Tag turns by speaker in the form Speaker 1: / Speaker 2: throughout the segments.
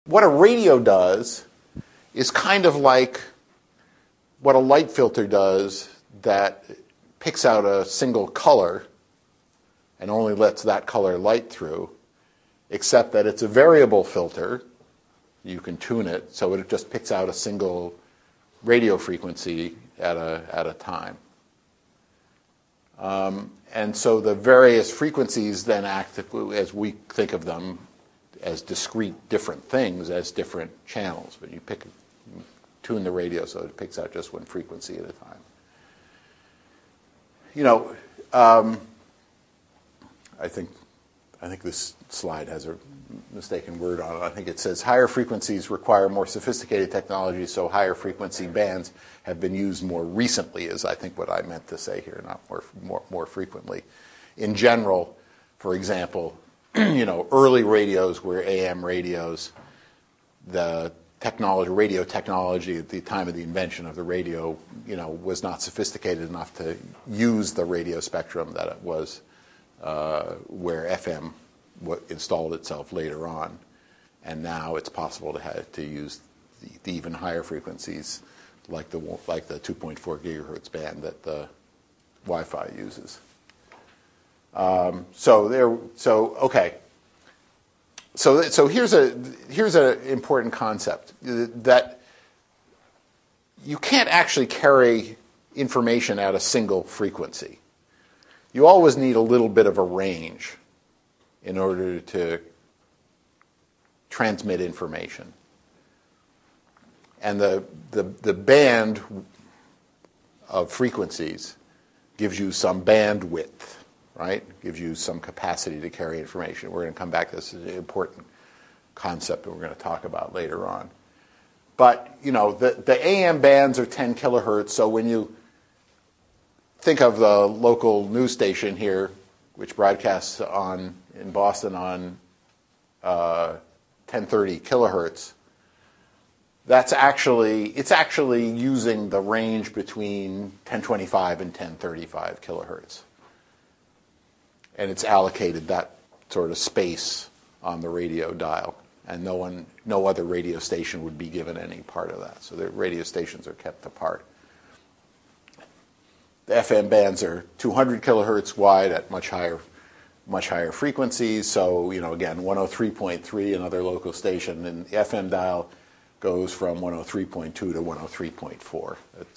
Speaker 1: what a radio does is kind of like what a light filter does that picks out a single color and only lets that color light through, except that it's a variable filter. You can tune it, so it just picks out a single radio frequency at a time. And so the various frequencies then act, as we think of them, as discrete different things, as different channels. But you tune the radio so it picks out just one frequency at a time. You know, I think this slide has a mistaken word on it. I think it says higher frequencies require more sophisticated technology, so higher frequency bands have been used more recently, is I think what I meant to say here, not more frequently. In general, for example, you know, early radios were AM radios. The radio technology at the time of the invention of the radio, you know, was not sophisticated enough to use the radio spectrum that it was where FM installed itself later on, and now it's possible to use the even higher frequencies, like the 2.4 gigahertz band that the Wi-Fi uses. So here's an important concept, that you can't actually carry information at a single frequency. You always need a little bit of a range in order to transmit information. And the band of frequencies gives you some bandwidth, right? Gives you some capacity to carry information. We're going to come back to this. This is an important concept that we're going to talk about later on. But, you know, the AM bands are 10 kilohertz, so when you think of the local news station here, which broadcasts in Boston on 1030 kilohertz, it's actually using the range between 1025 and 1035 kilohertz. And it's allocated that sort of space on the radio dial. And no other radio station would be given any part of that. So the radio stations are kept apart. The FM bands are 200 kilohertz wide at much higher frequencies. So, you know, again, 103.3, another local station, and the FM dial goes from 103.2 to 103.4.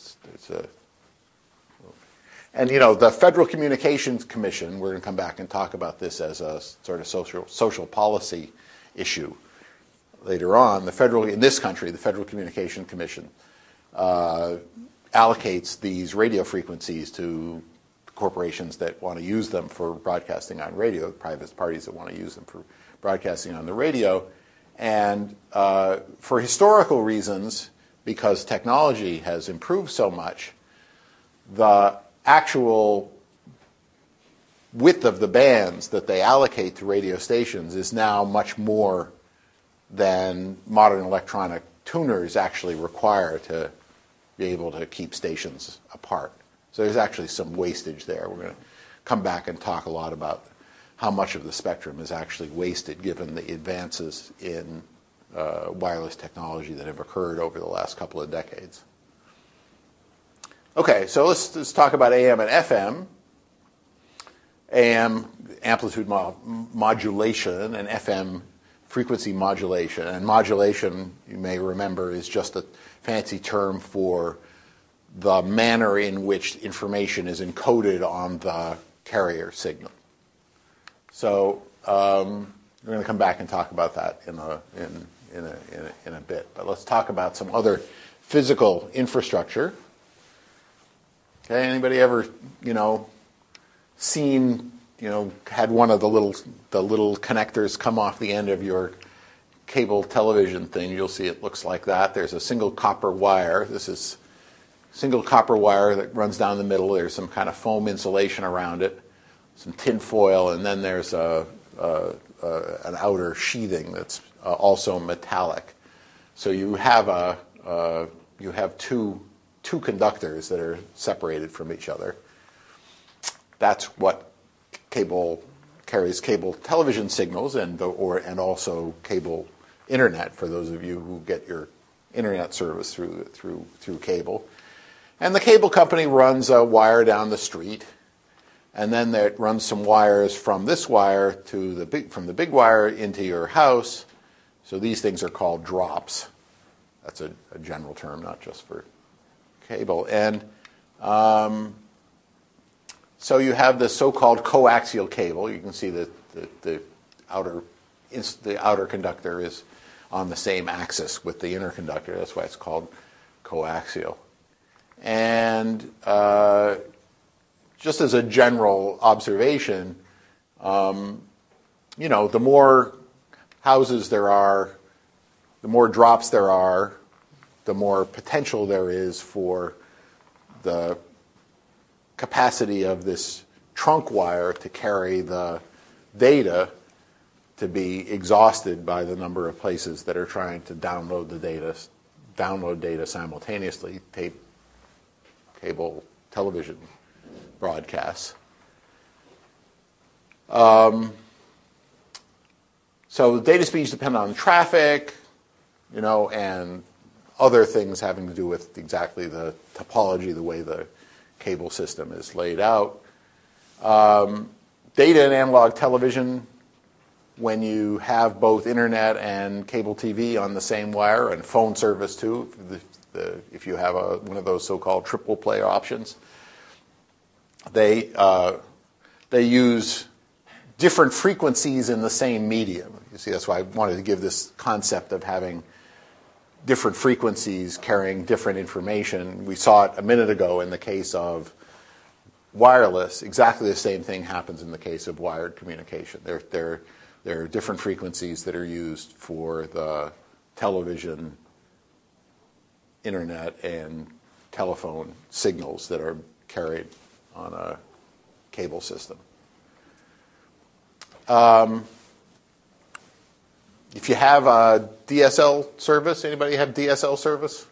Speaker 1: And, you know, the Federal Communications Commission, we're going to come back and talk about this as a sort of social policy issue later on. In this country, the Federal Communications Commission allocates these radio frequencies to corporations that want to use them for broadcasting on radio, private parties that want to use them for broadcasting on the radio. And for historical reasons, because technology has improved so much, the actual width of the bands that they allocate to radio stations is now much more than modern electronic tuners actually require to be able to keep stations apart. So there's actually some wastage there. We're going to come back and talk a lot about how much of the spectrum is actually wasted given the advances in wireless technology that have occurred over the last couple of decades. Okay, so let's talk about AM and FM. AM, amplitude modulation, and FM, frequency modulation. And modulation, you may remember, is just a fancy term for the manner in which information is encoded on the carrier signal. So we're going to come back and talk about that in a bit. But let's talk about some other physical infrastructure. Okay, anybody ever, you know, seen, you know, had one of the little connectors come off the end of your cable television thing? You'll see it looks like that. There's a single copper wire. This is single copper wire that runs down the middle. There's some kind of foam insulation around it, some tin foil, and then there's an outer sheathing that's also metallic. So you have two conductors that are separated from each other. That's what carries cable television signals and also cable internet, for those of you who get your internet service through cable. And the cable company runs a wire down the street, and then it runs some wires from this wire to from the big wire into your house. So these things are called drops. That's a general term, not just for cable. And so you have this so-called coaxial cable. You can see that the outer conductor is on the same axis with the inner conductor. That's why it's called coaxial. And just as a general observation, the more houses there are, the more drops there are, the more potential there is for the capacity of this trunk wire to carry the data to be exhausted by the number of places that are trying to download data simultaneously, tape, cable, television broadcasts. So data speeds depend on traffic, and other things having to do with exactly the topology, the way the cable system is laid out. Data and analog television, when you have both internet and cable TV on the same wire, and phone service too, if you have one of those so-called triple play options, they use different frequencies in the same medium. You see, that's why I wanted to give this concept of having different frequencies carrying different information. We saw it a minute ago in the case of wireless. Exactly the same thing happens in the case of wired communication. There are different frequencies that are used for the television, internet, and telephone signals that are carried on a cable system. If you have a DSL service, anybody have DSL service?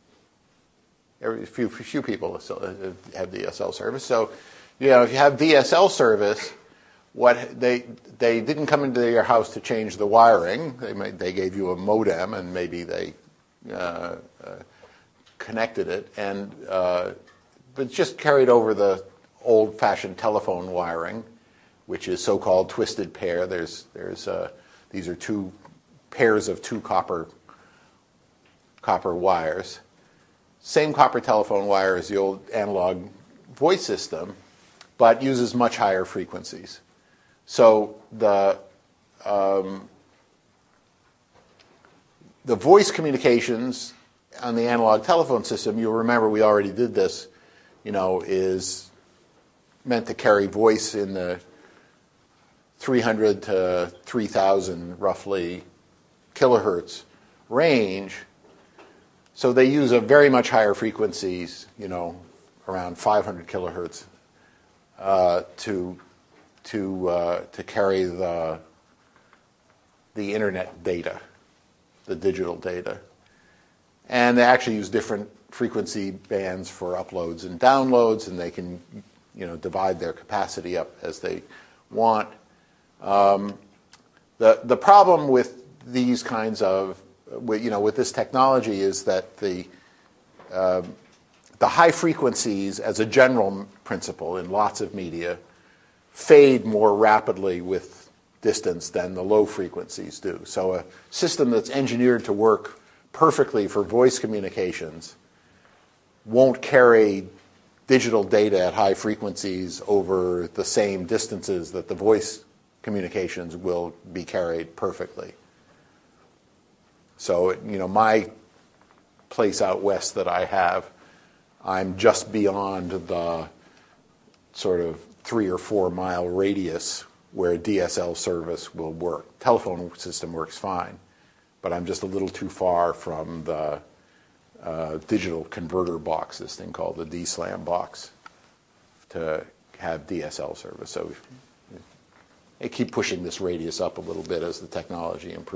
Speaker 1: A few people still have DSL service. So, if you have DSL service, they didn't come into your house to change the wiring. They gave you a modem, and maybe they connected it, but just carried over the old-fashioned telephone wiring, which is so-called twisted pair. These are two pairs of two copper wires. Same copper telephone wire as the old analog voice system, but uses much higher frequencies. So the voice communications on the analog telephone system, you'll remember we already did this, is meant to carry voice in the 300 to 3,000 roughly kilohertz range. So they use a very much higher frequencies, around 500 kilohertz, to carry the internet data, the digital data. And they actually use different frequency bands for uploads and downloads, and they can, divide their capacity up as they want. The problem with these kinds of, with this technology is that the high frequencies, as a general principle in lots of media, fade more rapidly with distance than the low frequencies do. So a system that's engineered to work perfectly for voice communications won't carry digital data at high frequencies over the same distances that the voice communications will be carried perfectly. So, my place out west that I have, I'm just beyond the sort of 3 or 4 mile radius where DSL service will work. Telephone system works fine, but I'm just a little too far from the digital converter box, this thing called the DSLAM box, to have DSL service. So they keep pushing this radius up a little bit as the technology improves.